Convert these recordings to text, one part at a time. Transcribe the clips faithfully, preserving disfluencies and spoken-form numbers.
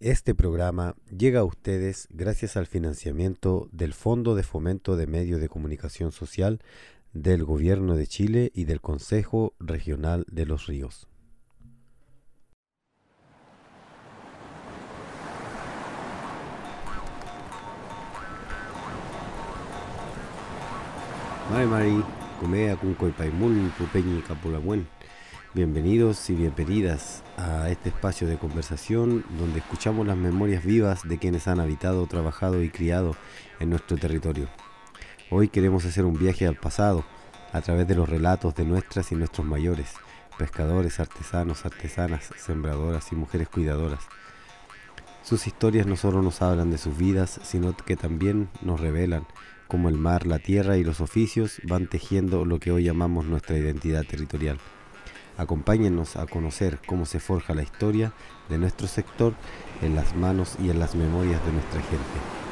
Este programa llega a ustedes gracias al financiamiento del Fondo de Fomento de Medios de Comunicación Social del Gobierno de Chile y del Consejo Regional de los Ríos. Mai Mari, Comea Cuncoipaimul, Pupeñi Capulamuen. Bienvenidos y bienvenidas a este espacio de conversación donde escuchamos las memorias vivas de quienes han habitado, trabajado y criado en nuestro territorio. Hoy queremos hacer un viaje al pasado a través de los relatos de nuestras y nuestros mayores, pescadores, artesanos, artesanas, sembradoras y mujeres cuidadoras. Sus historias no solo nos hablan de sus vidas, sino que también nos revelan cómo el mar, la tierra y los oficios van tejiendo lo que hoy llamamos nuestra identidad territorial. Acompáñennos a conocer cómo se forja la historia de nuestro sector en las manos y en las memorias de nuestra gente.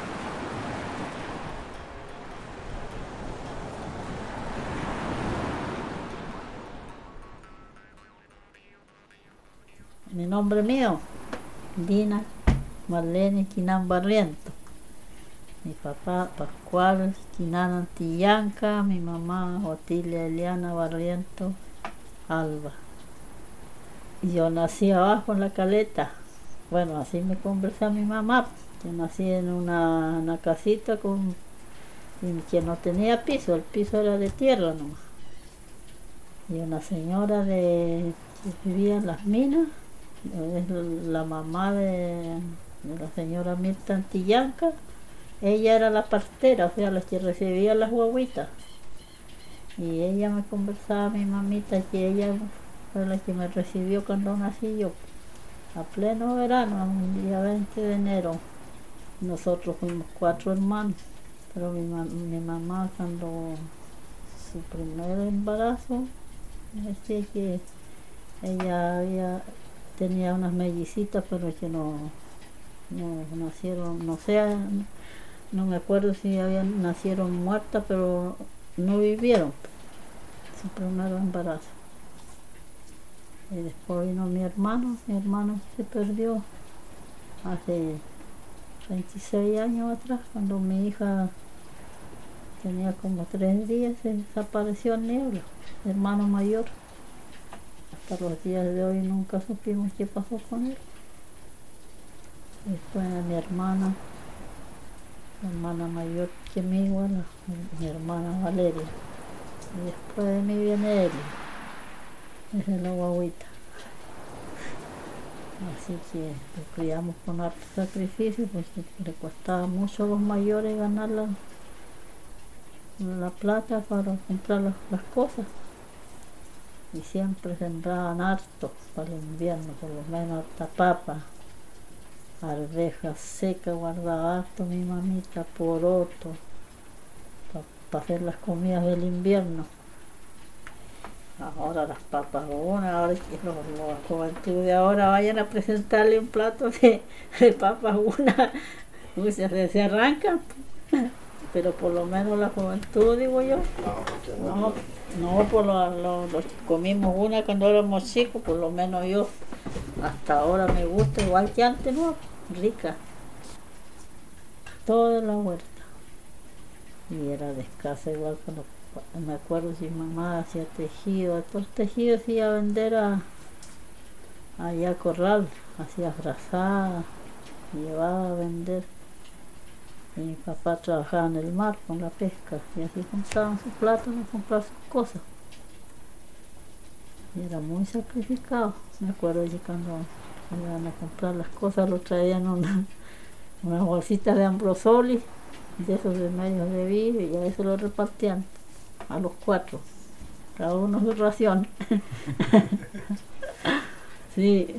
Mi nombre mío, Dina Marlene Quinan Barriento. Mi papá Pascual Quinan Antillanca, mi mamá Otilia Eliana Barriento Alba. Y yo nací abajo en la caleta. Bueno, así me conversó mi mamá. Yo nací en una, una casita con, que no tenía piso, el piso era de tierra nomás. Y una señora de, que vivía en las minas, es la mamá de, de la señora Mirta Antillanca. Ella era la partera, o sea, la que recibía las guaguitas. Y ella me conversaba, mi mamita, que ella fue la que me recibió cuando nací yo, a pleno verano, un día veinte de enero. Nosotros fuimos cuatro hermanos, pero mi, ma- mi mamá cuando su primer embarazo, me decía que ella había, tenía unas mellicitas, pero que no, no nacieron, no sé, no me acuerdo si habían, nacieron muertas, pero no vivieron su primer embarazo. Y después vino mi hermano, mi hermano se perdió hace veintiséis años atrás, cuando mi hija tenía como tres días, se desapareció en Niebla, mi hermano mayor. Hasta los días de hoy nunca supimos qué pasó con él. Después mi hermana, mi hermana mayor que mi igual, mi hermana Valeria. Y después de mí viene Eli, esa es la guaguita. Así que lo criamos con harto sacrificio, porque le costaba mucho a los mayores ganar la, la plata para comprar las, las cosas. Y siempre sembraban harto para el invierno, por lo menos harta papa, arvejas secas, guardaba harto mi mamita, poroto, para pa hacer las comidas del invierno. Ahora las papas una, ahora que los, los juventud de ahora vayan a presentarle un plato de, de papas una, uy, se, se arrancan, pero por lo menos la juventud, digo yo, no, no por lo, lo, lo que comimos una cuando éramos chicos, por lo menos yo hasta ahora me gusta igual que antes, no, rica, toda la huerta. Y era de escasa igual cuando, me acuerdo si mamá hacía tejido, estos tejidos iba a vender a, allá a Corral, hacía frazadas, llevaba a vender. Y mi papá trabajaba en el mar con la pesca, y así compraban sus platos, no compraban sus cosas. Y era muy sacrificado. Me acuerdo que cuando iban a comprar las cosas lo traían una, unas bolsitas de ambrosoli, de esos de medios de vidrio, y a eso lo repartían a los cuatro, cada uno su ración. Sí,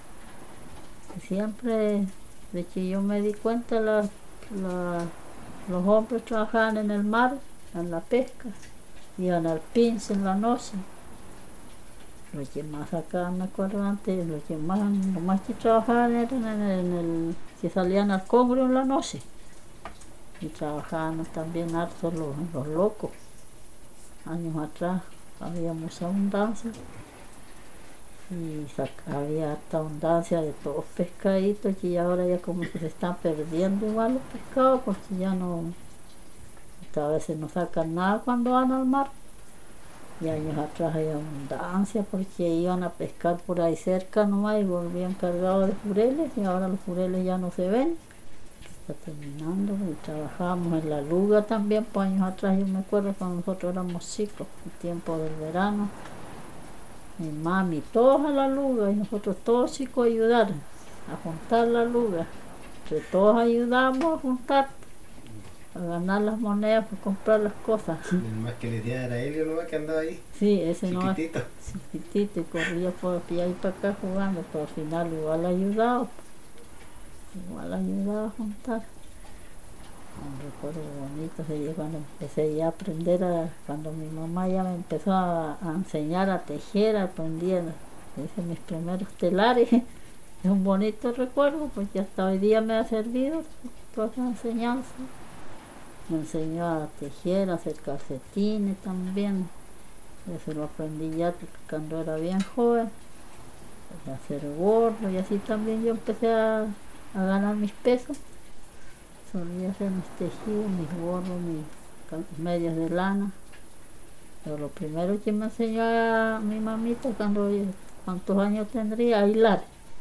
siempre, de que yo me di cuenta, la, la, los hombres trabajaban en el mar, en la pesca, iban al pince en la noche. Los que más acá, me acuerdo antes, los que más, los más que trabajaban eran en el, en el que salían al congrio en la noche. Y trabajaban también harto los, los locos. Años atrás había mucha abundancia. y sac- había harta abundancia de todos pescaditos y ahora ya como que se están perdiendo igual los pescados porque ya no, a veces no sacan nada cuando van al mar. Y años atrás había abundancia porque iban a pescar por ahí cerca nomás y volvían cargados de jureles y ahora los jureles ya no se ven. Está terminando y trabajábamos en la luga también, pues años atrás yo me acuerdo cuando nosotros éramos chicos, el tiempo del verano, mi mami, todos a la luga y nosotros todos chicos a ayudar a juntar la luga, que todos ayudamos a juntar, a ganar las monedas para comprar las cosas. El más que le decía era Helio nomás que andaba ahí. Sí, ese no Chiquitito. chiquitito y corría por allá y para acá jugando, pero al final igual ayudaba, igual ayudaba a juntar. Un recuerdo bonito sería cuando empecé ya a aprender a, cuando mi mamá ya me empezó a, a enseñar a tejer, aprendí, hice mis primeros telares. Es un bonito recuerdo porque hasta hoy día me ha servido toda esa enseñanza. Me enseñó a tejer, a hacer calcetines también. Eso lo aprendí ya cuando era bien joven. A hacer gorros y así también yo empecé a, a ganar mis pesos. Solía hacer mis tejidos, mis gorros, mis medias de lana. Pero lo primero que me enseñó a mi mamita cuando cuántos años tendría, a hilar.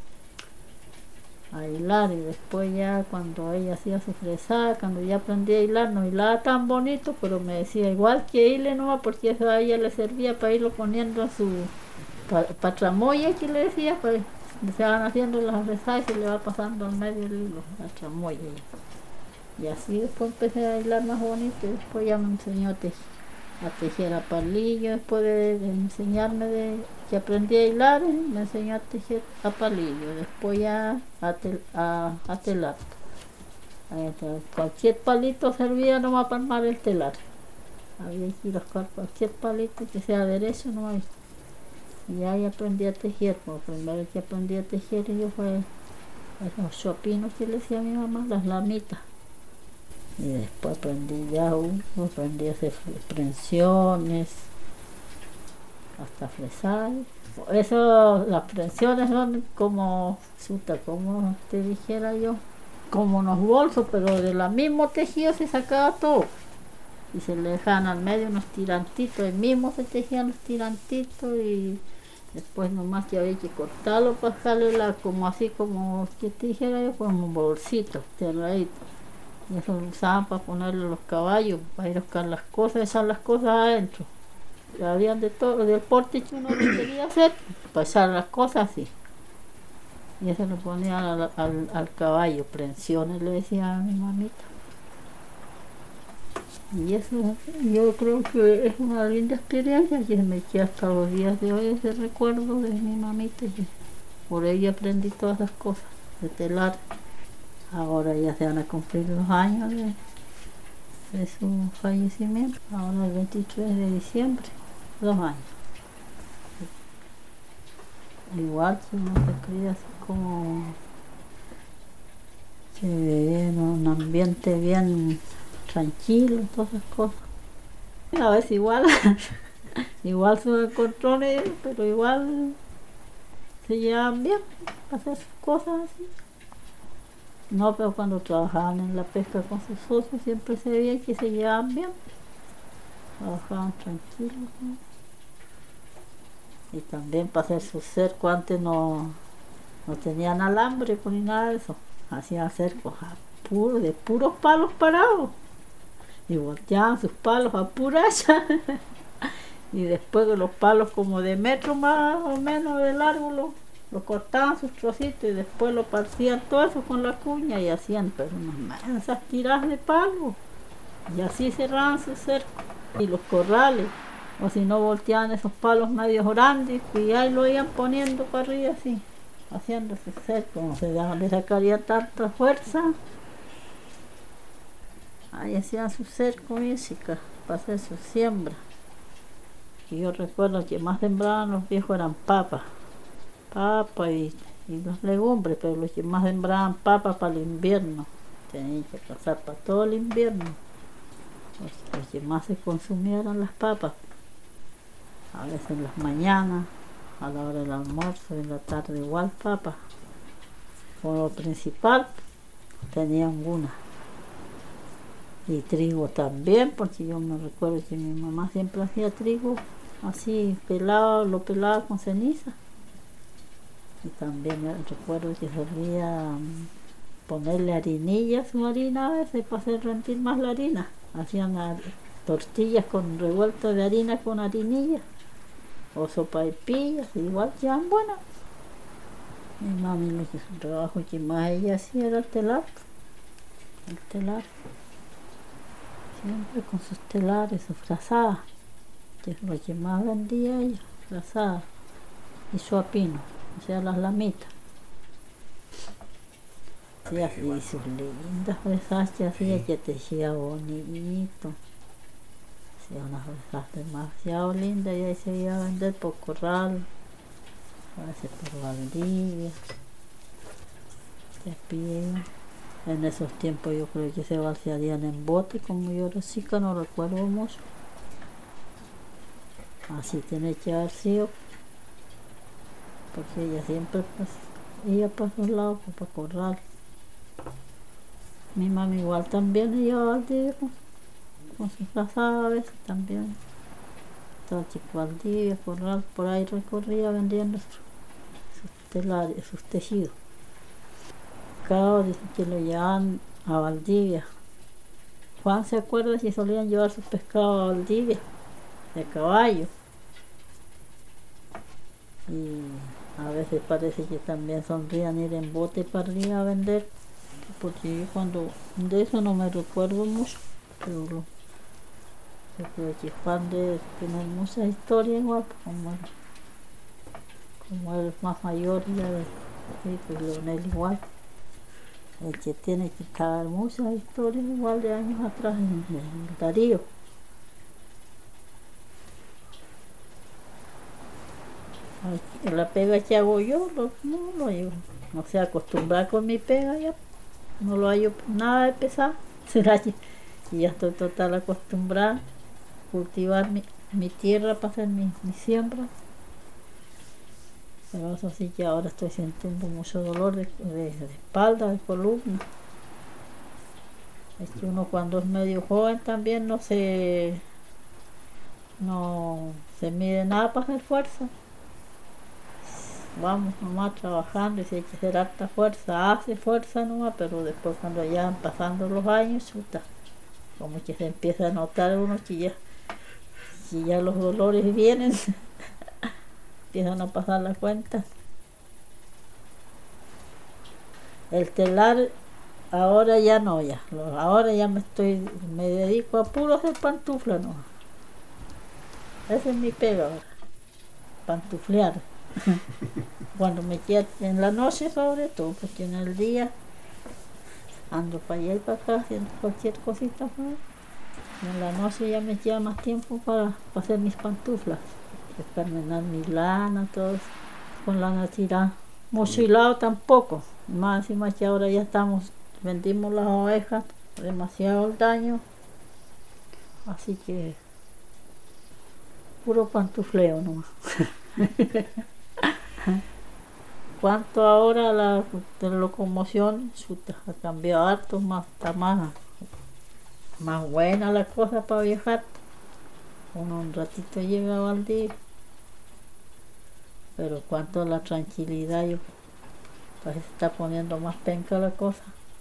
A hilar y después ya cuando ella hacía su fresada, cuando ya aprendí a hilar, no hilaba tan bonito, pero me decía igual que hile nomás porque eso a ella le servía para irlo poniendo a su pa, pa tramoya que le decía, pues se van haciendo las fresadas y se le va pasando al medio el hilo, la tramoya. Y así después empecé a hilar más bonito y después ya me enseñó a tejer, a tejer a palillo, después de, de enseñarme de que aprendí a hilar, me enseñó a tejer a palillo, después ya a, tel, a, a telar. Entonces, cualquier palito servía nomás para armar el telar. Había que ir a buscar cualquier palito que sea derecho nomás. Y ahí aprendí a tejer, por primero que aprendí a tejer yo fue los chopinos que le decía a mi mamá, las lamitas. Y después aprendí ya, uh, aprendí a hacer prensiones, hasta fresar. Eso, las prensiones son como, suta, como te dijera yo, como unos bolsos, pero de la mismo tejido se sacaba todo. Y se le dejaban al medio unos tirantitos, el mismo se tejían los tirantitos y después nomás que había que cortarlo para dejarle la, como así como que te dijera yo, como un bolsito, cerradito. Y eso lo usaban para ponerle los caballos, para ir a buscar las cosas, echar las cosas adentro. Y habían de todo, del porte que uno quería hacer, para echar las cosas así. Y eso lo ponían al, al, al caballo, prensiones le decía a mi mamita. Y eso yo creo que es una linda experiencia que me queda hasta los días de hoy ese recuerdo de mi mamita, que por ella aprendí todas las cosas de telar. Ahora ya se van a cumplir los años de, de su fallecimiento, ahora el veintitrés de diciembre, dos años. Igual que uno se cría así como se vive en un ambiente bien tranquilo, todas esas cosas. A veces igual, igual son encontrones, pero igual se llevan bien para hacer sus cosas así. No, pero cuando trabajaban en la pesca con sus socios siempre se veía que se llevaban bien, trabajaban tranquilos, ¿no? Y también para hacer su cerco antes no, no tenían alambre ni nada de eso, hacían cercos a puro, de puros palos parados y volteaban sus palos a pura hacha y después de los palos como de metro más o menos de largo los lo cortaban sus trocitos y después lo partían todo eso con la cuña y hacían pero unas mansas tiradas de palo y así cerraban su cerco y los corrales, o si no volteaban esos palos medios grandes y ahí lo iban poniendo para arriba así, haciendo su cerco, no sé de dónde sacaría tanta fuerza, ahí hacían su cerco música para hacer su siembra. Y yo recuerdo que más sembraban los viejos eran papas papa y, y las legumbres, pero los que más sembraban papas para el invierno, tenían que pasar para todo el invierno, los que más se consumieran las papas, a veces en las mañanas, a la hora del almuerzo, en la tarde igual papa. Con lo principal tenían una. Y trigo también, porque yo me recuerdo que mi mamá siempre hacía trigo así pelado, lo pelaba con ceniza. Y también me recuerdo que solía ponerle harinilla a su harina a veces para hacer rendir más la harina. Hacían tortillas con revuelto de harina con harinilla o sopaipillas, igual quedan buenas. Mi mami, lo que el trabajo que más ella hacía era el telar, el telar, siempre con sus telares, sus frazadas, que es lo que más vendía ella, frazadas y suapino, o sea, las lamitas. Sí, así sus lindas fresas que hacía, que tejía bonito. Hacía unas fresas demasiado lindas y ahí se iba a vender por corral, a veces por Valdivia, de pie. En esos tiempos yo creo que se vaciarían en bote, como yo era chica, no recuerdo mucho. Así tiene que haber sido, porque ella siempre pues, iba para esos lados, para corral. Mi mamá igual también iba a Valdivia con, con sus frazadas a veces también. Todo Chico Valdivia, corral, por ahí recorría vendiendo sus, sus telares, sus tejidos. Cao dice que lo llevaban a Valdivia. Juan se acuerda que solían llevar sus pescados a Valdivia, de caballo. Y a veces parece que también sonrían ir en bote para arriba a vender, porque yo cuando de eso no me recuerdo mucho, pero lo, yo creo que Juan debe tener muchas historias igual, como él, como él es más mayor ya de, sí, pues Leonel igual, el que tiene que caer muchas historias igual de años atrás en, en Darío. La pega que hago yo lo, no lo llevo, no sé, acostumbrar con mi pega ya, no lo hallo nada de pesar, será que y ya estoy total acostumbrada a cultivar mi, mi tierra para hacer mi, mi siembra. Pero eso sí que ahora estoy sintiendo mucho dolor de, de, de espalda, de columna. Es que uno cuando es medio joven también no se no se mide nada para hacer fuerza. Vamos nomás trabajando y si hay que hacer harta fuerza, hace fuerza nomás, pero después cuando ya van pasando los años, chuta, como que se empieza a notar uno que ya, que ya los dolores vienen, empiezan a pasar la cuenta. El telar ahora ya no, ya, ahora ya me estoy, me dedico a puro hacer pantufla nomás. Esa es mi pega ahora, pantuflear. Cuando me queda en la noche sobre todo, porque en el día ando para allá y para acá haciendo cualquier cosita más. Y en la noche ya me queda más tiempo para, para hacer mis pantuflas, exterminar mi lana, todo eso, con lana tirada. Mucho hilado tampoco, más y más que ahora ya estamos, vendimos las ovejas, demasiado el daño, así que puro pantufleo nomás. Cuanto ahora la, la locomoción chuta, ha cambiado harto, más, está más, más buena la cosa para viajar. Uno un ratito llega a Valdivia, pero cuanto a la tranquilidad, yo pues se está poniendo más penca la cosa.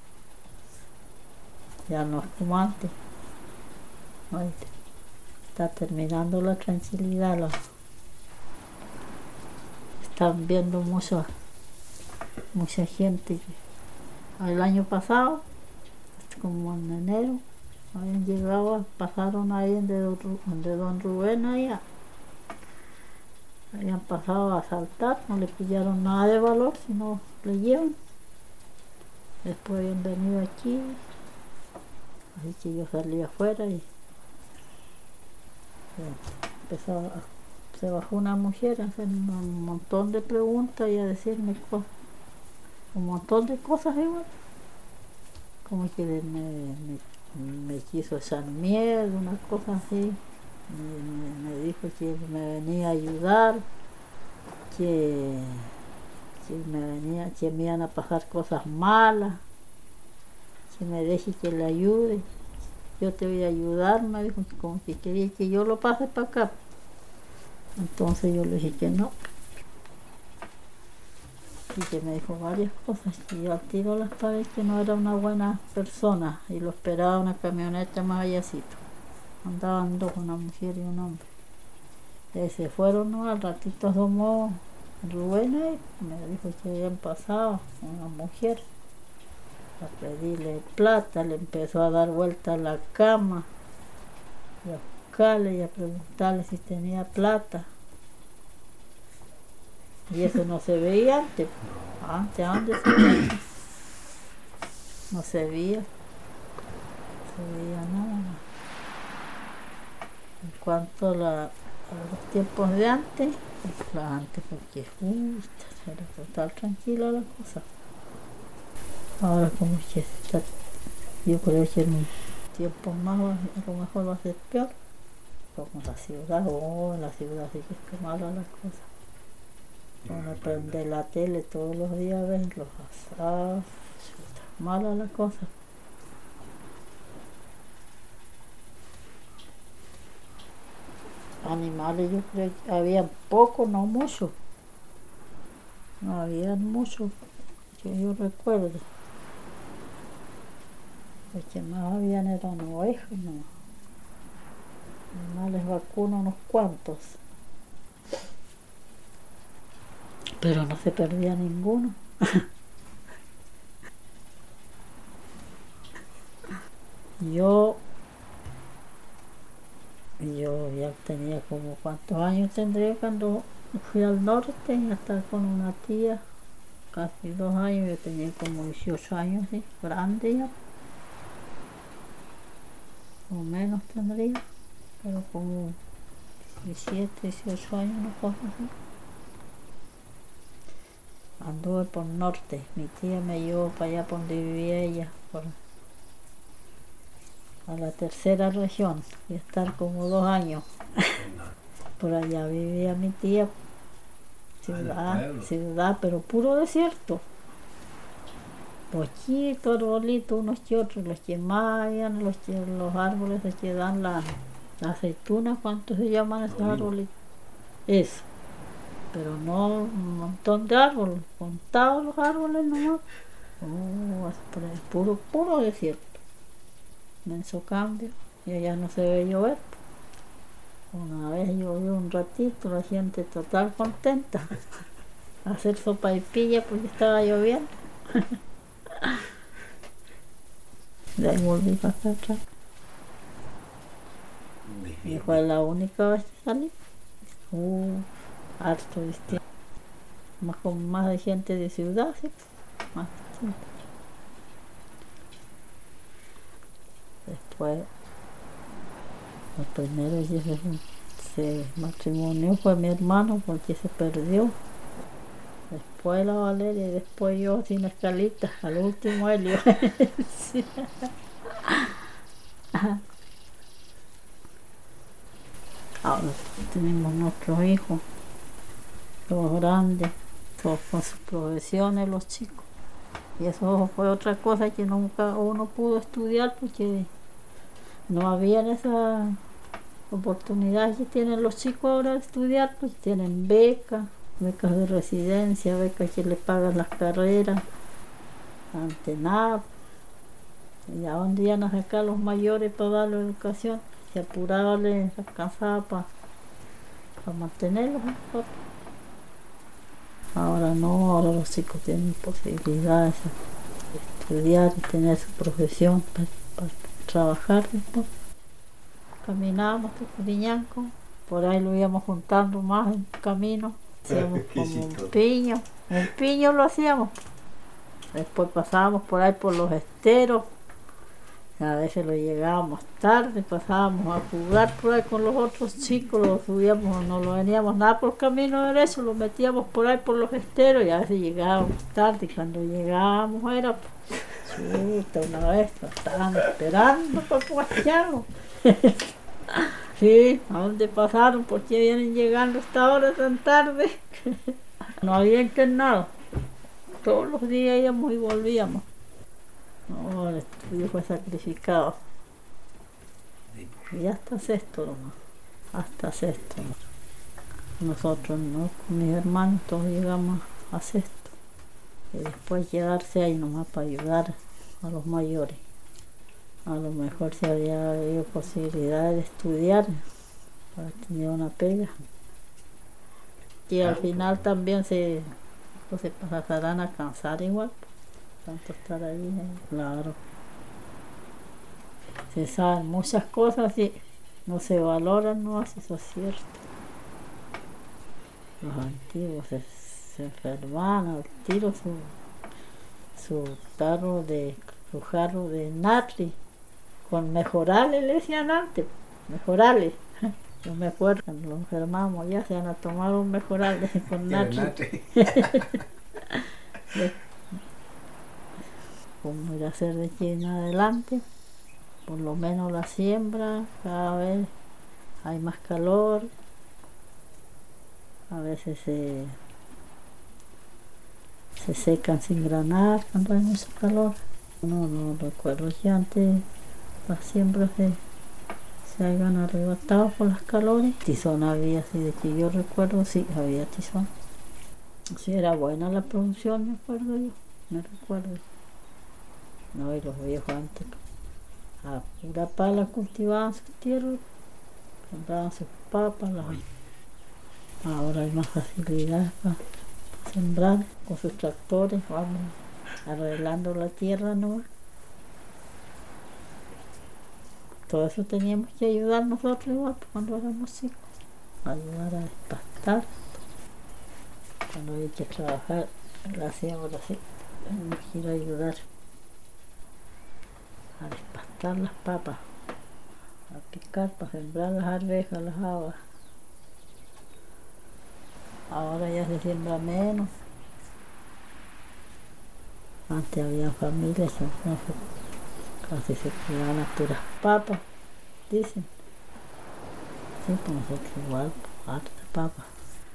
Ya no es como antes. Ay, está terminando la tranquilidad. La, están viendo mucho, mucha gente. El año pasado, como en enero, habían llegado, pasaron ahí de don, de don Rubén allá. Habían pasado a asaltar, no le pillaron nada de valor, sino le llevan. Después habían venido aquí, así que yo salí afuera y empezó a, se bajó una mujer a hacer un montón de preguntas y a decirme cosas, un montón de cosas igual, como que me, me, me quiso echar miel, una cosa así, me, me, me dijo que me venía a ayudar, que, que me venía, que me iban a pasar cosas malas, que me deje que le ayude. Yo te voy a ayudar, me dijo, como que quería que yo lo pase para acá. Entonces yo le dije que no. Y que me dijo varias cosas, que yo al tiro las pagué, que no era una buena persona, y lo esperaba una camioneta más allácito. Andaban dos, una mujer y un hombre. Y se fueron, ¿no? Al ratito asomó Rubén y me dijo que habían pasado una mujer a pedirle plata, le empezó a dar vuelta a la cama y a buscarle y a preguntarle si tenía plata. Y eso no se veía antes. Antes, antes se veía. No se veía. No se veía nada. En cuanto a, la, a los tiempos de antes, pues antes porque justo, era total tranquila la cosa. Ahora como que está, yo creo que en un tiempo más a lo mejor va a ser peor. Como la ciudad, oh, en la ciudad sí que está mala la cosa. Uno prende la tele todos los días, ven los asados, mala la cosa. Animales yo creo que había poco, no mucho. No había mucho, que yo recuerdo. Los que más habían eran ovejas, no. Animales vacunos unos cuantos. Pero no se perdía ninguno. yo yo ya tenía como cuántos años tendría cuando fui al norte a estar con una tía, casi dos años, yo tenía como dieciocho años, ¿sí? Grande ya, o menos tendría, pero como diecisiete, dieciocho años, una cosa así. Anduve por norte, mi tía me llevó para allá por donde vivía ella, por, a la tercera región, y estar como dos años. Por allá vivía mi tía, ciudad, ciudad, pero puro desierto. Poquitos arbolitos, unos que otros, los que mayan, los, que, los árboles los que dan la, la aceituna, ¿cuántos se llaman esos arbolitos? Eso. Pero no un montón de árboles, contados los árboles nomás. Oh, es puro, puro desierto. Inmenso cambio, y allá no se ve llover. Una vez llovió un ratito, la gente total contenta. Hacer sopa y pilla porque estaba lloviendo. De ahí volví para acá atrás. Y fue la única vez que salí. Uh, harto distinto. Más con más de gente de ciudad, ¿sí? Más distinto. Después, el primero que se, se matrimonió fue mi hermano porque se perdió. Después la Valeria y después yo sin escalita, al último Helio. Sí. Ahora tenemos nuestros hijos, todos grandes, todos con sus profesiones, los chicos. Y eso fue otra cosa que nunca uno pudo estudiar porque no había esa oportunidad que tienen los chicos ahora de estudiar, pues tienen becas, becas de residencia, becas que les pagan las carreras, ante nada. Y a dónde iban a sacar los mayores para darle educación, se apuraba, les alcanzaba para pa mantenerlos. ¿no? Ahora no, ahora los chicos tienen posibilidades de estudiar y tener su profesión para, para trabajar después. Caminábamos de Curiñanco, por ahí lo íbamos juntando más en camino, hacíamos como un piño, un piño lo hacíamos. Después pasábamos por ahí por los esteros, a veces lo llegábamos tarde, pasábamos a jugar por ahí con los otros chicos, lo subíamos, no lo veníamos nada por camino derecho, lo metíamos por ahí por los esteros y a veces llegábamos tarde, y cuando llegábamos era chuta, una vez nos estaban esperando para guachearnos. Sí, ¿a dónde pasaron? ¿Por qué vienen llegando hasta ahora tan tarde? No había internado. Todos los días íbamos y volvíamos. No, el estudio fue sacrificado. Y hasta sexto nomás. Hasta sexto. Nosotros, ¿no? Con mis hermanos todos llegamos a sexto. Y después quedarse ahí nomás para ayudar a los mayores. A lo mejor si había habido posibilidad de estudiar para tener una pega. Y al final también se, pues se pasarán a cansar igual. Tanto estar ahí, ¿eh? Claro. Se saben muchas cosas y no se valoran, no, eso es cierto. Los antiguos se, se enfermaban al tiro su, su tarro de, su jarro de natri. Con mejorales le decían antes, mejorales. Yo me acuerdo, cuando nos enfermamos ya se van a tomar un mejorales con natri. Como ir a hacer de aquí en adelante, por lo menos la siembra, cada vez hay más calor, a veces se, se secan sin granar cuando hay mucho calor. No, no recuerdo que antes las siembras se, se hayan arrebatado por las calores. Tizón había, así de que yo recuerdo, sí, había tizón. Sí, era buena la producción, me acuerdo yo, me recuerdo. No, y los viejos antes a pura pala cultivaban sus tierras, sembraban sus papas. Las... Ahora hay más facilidad para sembrar con sus tractores, vamos arreglando la tierra, ¿no? Todo eso teníamos que ayudar nosotros igual cuando éramos chicos, ayudar a despastar. Cuando había que trabajar, la hacíamos así, teníamos que ir a ayudar a despastar las papas, a picar para sembrar las arvejas, las habas. Ahora ya se siembra menos. Antes había familias que no, casi se criaban a puras papas, dicen. Sí, pues nosotros igual, harta papa.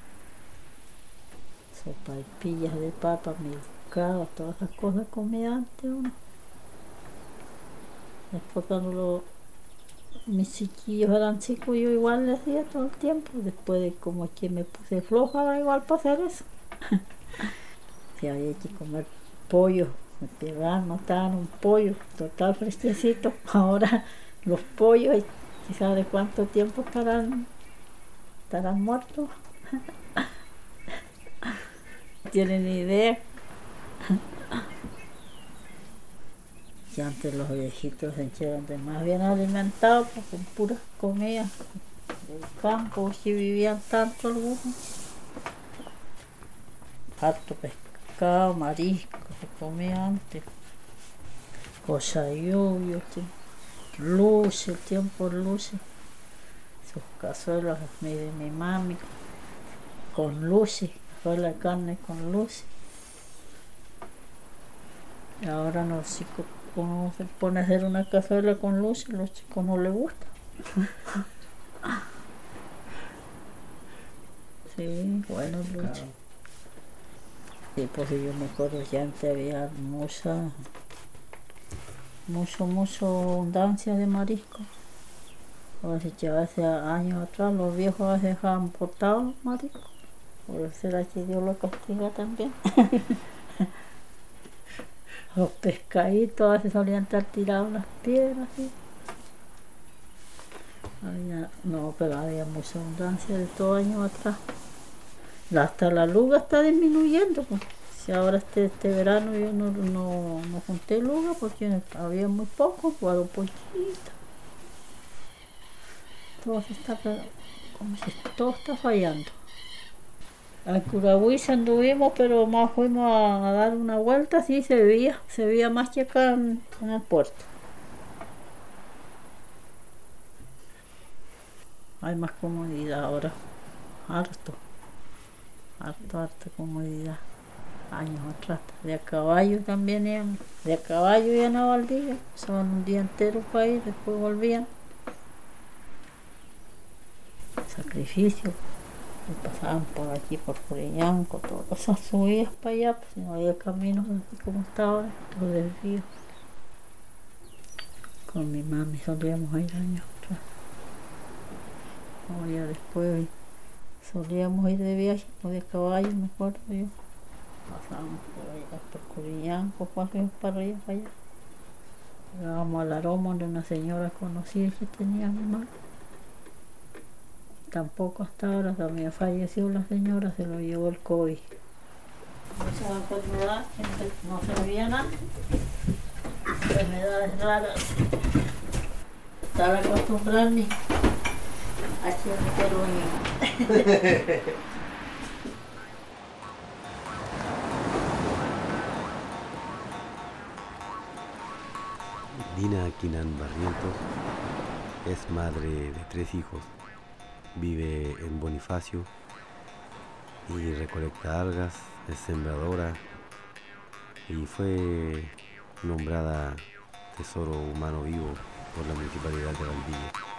Sopa y pillas de papa, milcao, todas esas cosas comía antes uno. Después cuando lo, mis chiquillos eran chicos, yo igual les hacía todo el tiempo. Después de como que me puse floja, igual para hacer eso. Si había que comer pollo, me pegaban, mataban un pollo, total fresquecito. Ahora los pollos, quizás de cuánto tiempo estarán, estarán muertos. No tienen ni idea. Que antes los viejitos se echaban de más bien alimentados, pues, con puras comidas del campo, que vivían tanto algunos. Harto pescado, marisco, se comía antes. Cochayuyo, luce, el tiempo luce. Sus cazuelas de mi mami, con luce, fue la carne con luce. Y ahora los chicos, uno se pone a hacer una cazuela con luce, a los chicos no les gusta. Sí, bueno, luce. Sí, pues yo me acuerdo que antes había mucha, mucho, mucho abundancia de marisco. Así que hace años atrás los viejos a veces dejaban botados mariscos. Por será que Dios lo castiga también. Los pescaditos a veces solían estar tirados en las piedras, ¿sí? Había, no, pero había mucha abundancia de todo años atrás. Hasta la luga está disminuyendo, pues. Si ahora este, este verano yo no, no, no junté luga porque había muy poco, guardo poquito. Todo se está, como si todo está fallando. A Curahuiza anduvimos, pero más fuimos a, a dar una vuelta, sí se veía, se veía más que acá en, en el puerto. Hay más comodidad ahora, harto, harto, harta comodidad. Años atrás, de a caballo también iban, de a caballo iban a Valdivia, pasaban un día entero para ir, después volvían. sacrificio. Y pasaban por aquí, por Purillanco, todas esas subidas para allá, pues no había caminos así como estaba, los desvíos. Con mi mami solíamos ir años atrás. O ya después solíamos ir de viaje, o de caballo, me acuerdo yo. Pasábamos por allá, por Purillanco, cuatro para arriba, para allá. Llegábamos al aroma de una señora conocida que tenía mi mamá. Tampoco hasta ahora, también falleció la señora, se lo llevó el COVID. Muchas enfermedades, no se veía nada. Enfermedades raras. Estar acostumbrado ni a echar peruño. Dina Quinan Barrientos es madre de tres hijos. Vive en Bonifacio y recolecta algas, es sembradora y fue nombrada Tesoro Humano Vivo por la Municipalidad de Valdivia.